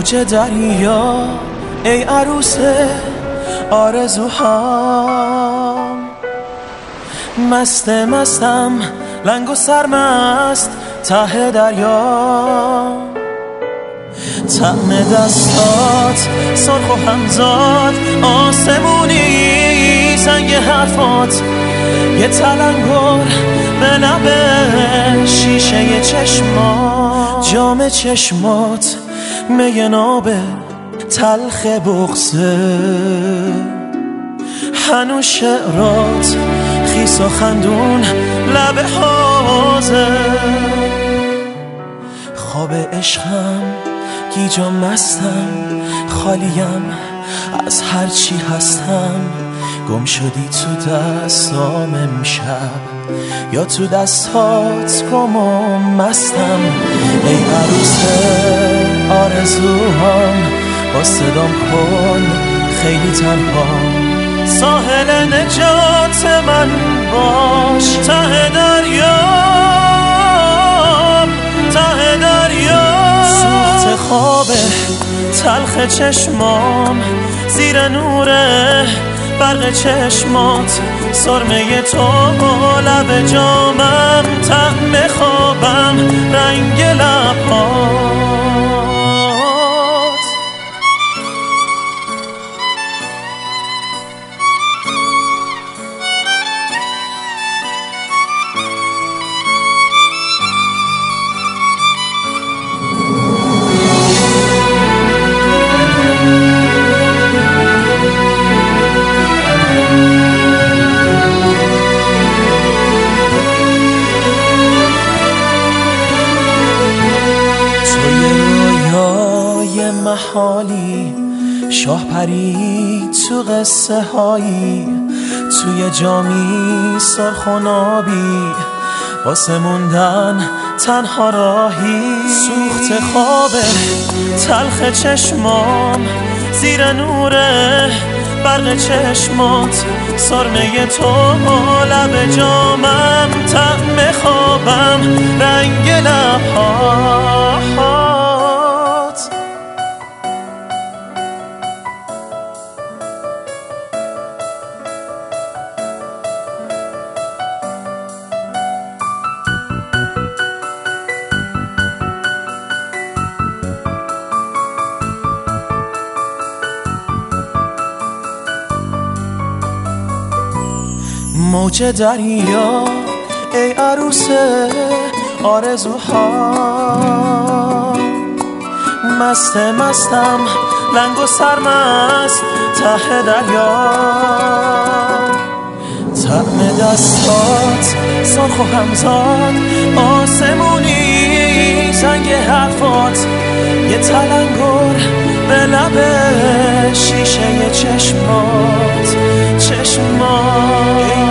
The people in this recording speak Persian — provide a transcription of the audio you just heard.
موج دریا ای عروس آرزوهام، مستم لنگ و سرمست ته دریا، طعم دستات سرخ و همزاد آسمونی، زنگ حرفات یه تلنگر به لب شیشه چشمات، جام چشمات می ناب تلخ بغضه، هنوز شعرات خیس و خندون لب حوضه، خواب عشقم گیجا مستم، خالیم از هرچی هستم، گم شدی تو دستام امشب یا تو دستات گم و مستم، ای عروس آرزوهام با صدام کن خیلی تنها، ساحل نجات من باش، ته دریام ته دریا، سوخت خواب تلخ چشمام زیر نور برق چشمات، سرمه تو لب جامم، طعم خوابم رنگ لبهات. محالی شاه پری تو قصه هایی، توی جامی سرخ و نابی واسه موندن تنها راهی، سوخت خواب تلخ چشمام زیر نور برق چشمات، سرمه تو لب جامم، طعم خوابم رنگ لبهات. موج دریا ای عروس آرزوها، مستم لنگ و سرمست ته دریا، طعم دستات سرخ و همزاد آسمونی، زنگ حرفات یه تلنگر به لب شیشه چشمات